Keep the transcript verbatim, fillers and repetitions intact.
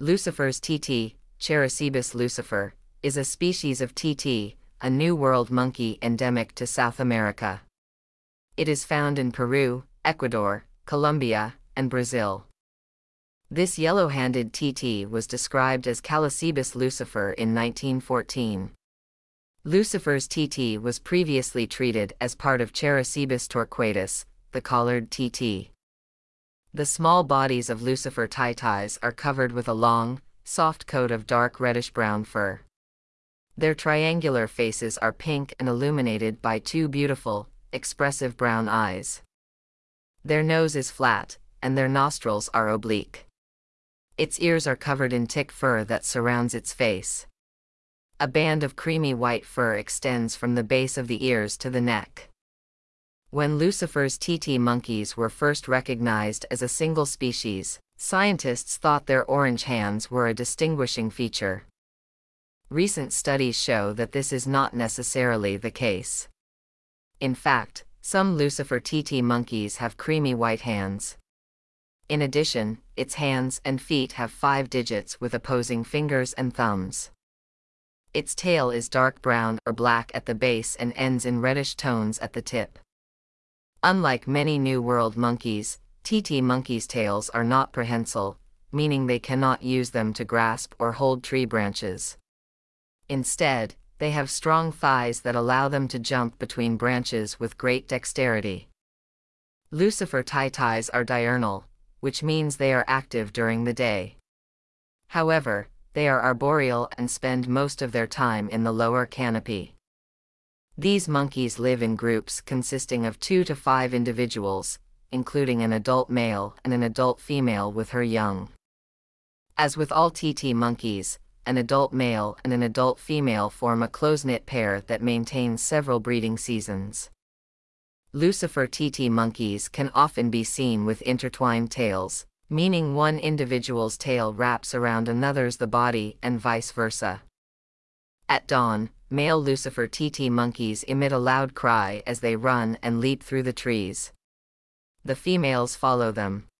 Lucifer's titi, Characebus lucifer, is a species of titi, a New World monkey endemic to South America. It is found in Peru, Ecuador, Colombia, and Brazil. This yellow-handed titi was described as Callicebus lucifer in nineteen fourteen. Lucifer's titi was previously treated as part of Characebus torquatus, the collared titi. The small bodies of Lucifer titis are covered with a long, soft coat of dark reddish-brown fur. Their triangular faces are pink and illuminated by two beautiful, expressive brown eyes. Their nose is flat, and their nostrils are oblique. Its ears are covered in thick fur that surrounds its face. A band of creamy white fur extends from the base of the ears to the neck. When Lucifer's titi monkeys were first recognized as a single species, scientists thought their orange hands were a distinguishing feature. Recent studies show that this is not necessarily the case. In fact, some Lucifer titi monkeys have creamy white hands. In addition, its hands and feet have five digits with opposing fingers and thumbs. Its tail is dark brown or black at the base and ends in reddish tones at the tip. Unlike many New World monkeys, titi monkeys' tails are not prehensile, meaning they cannot use them to grasp or hold tree branches. Instead, they have strong thighs that allow them to jump between branches with great dexterity. Lucifer titis are diurnal, which means they are active during the day. However, they are arboreal and spend most of their time in the lower canopy. These monkeys live in groups consisting of two to five individuals, including an adult male and an adult female with her young. As with all titi monkeys, an adult male and an adult female form a close-knit pair that maintains several breeding seasons. Lucifer titi monkeys can often be seen with intertwined tails, meaning one individual's tail wraps around another's the body and vice versa. At dawn, male Lucifer titi monkeys emit a loud cry as they run and leap through the trees. The females follow them.